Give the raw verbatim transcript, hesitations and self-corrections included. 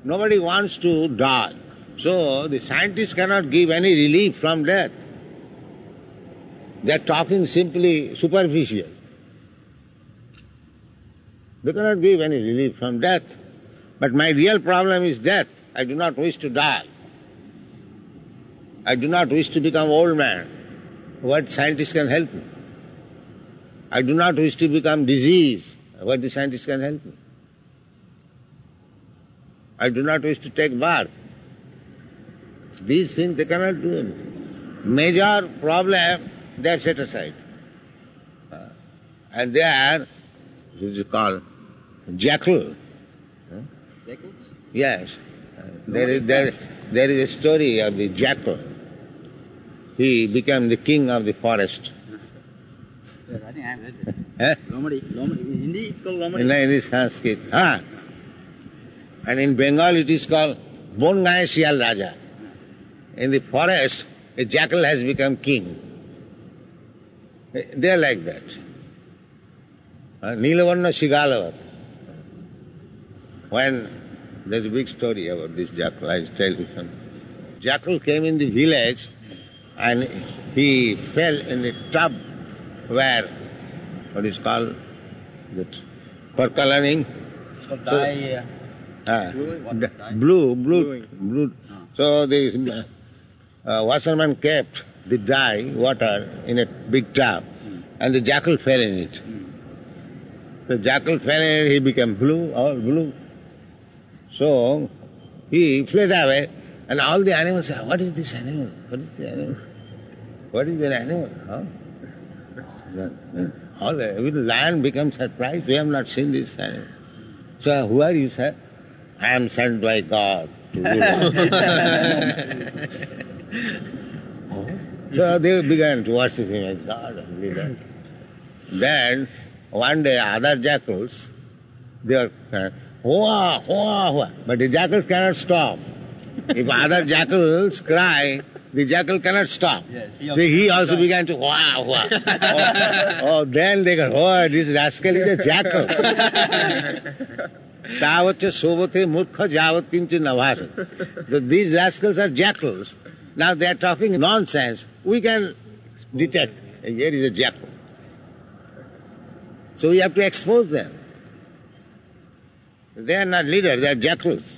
Nobody wants to die. So the scientists cannot give any relief from death. They are talking simply superficial. They cannot give any relief from death. But my real problem is death. I do not wish to die. I do not wish to become old man. What scientists can help me? I do not wish to become diseased. What the scientists can help me? I do not wish to take birth. These things they cannot do anything. Major problem they have set aside. Uh, and they are, this is called jackal. Uh, Jackals? yes. Uh, there is there, there is a story of the jackal. He became the king of the forest. Yes, I think I have read it. Eh? Lomadi. Lomadi. In Hindi it's called Lomadi. In, in Sanskrit. Ah. And in Bengal it is called Bongaya Sial Raja. In the forest, a jackal has become king. They are like that. Uh, Nilavarna Shigalavar. When there's a big story about this jackal, I'll tell you something. Jackal came in the village and he fell in the tub where, what is called, that, for coloring. It's called dye. So, uh, Blue, what, d- dye? blue, blue, Bluing. blue. Oh. So the uh, washerman kept the dye, water, in a big tub, Mm. and the jackal fell in it. Mm. The jackal fell in it, he became blue, all blue. So he fled away, and all the animals said, what is this animal? What is the animal? What is that animal? Huh? All the even lion becomes surprised. We have not seen this animal. So who are you, sir? I am sent by God to rule. So they began to worship him as God and leader. Then one day other jackals, they are uh, hoa, hoa, hoa. But the jackals cannot stop. If other jackals cry, the jackal cannot stop. Yes, he so also he also cries. began to hoa, hoa. oh, oh, then they go, oh, this rascal is a jackal. Tavacha sobate murkha javat kinchi navasa. These rascals are jackals. Now they are talking nonsense. We can detect, here is a jackal. So we have to expose them. They are not leaders, they are jackals.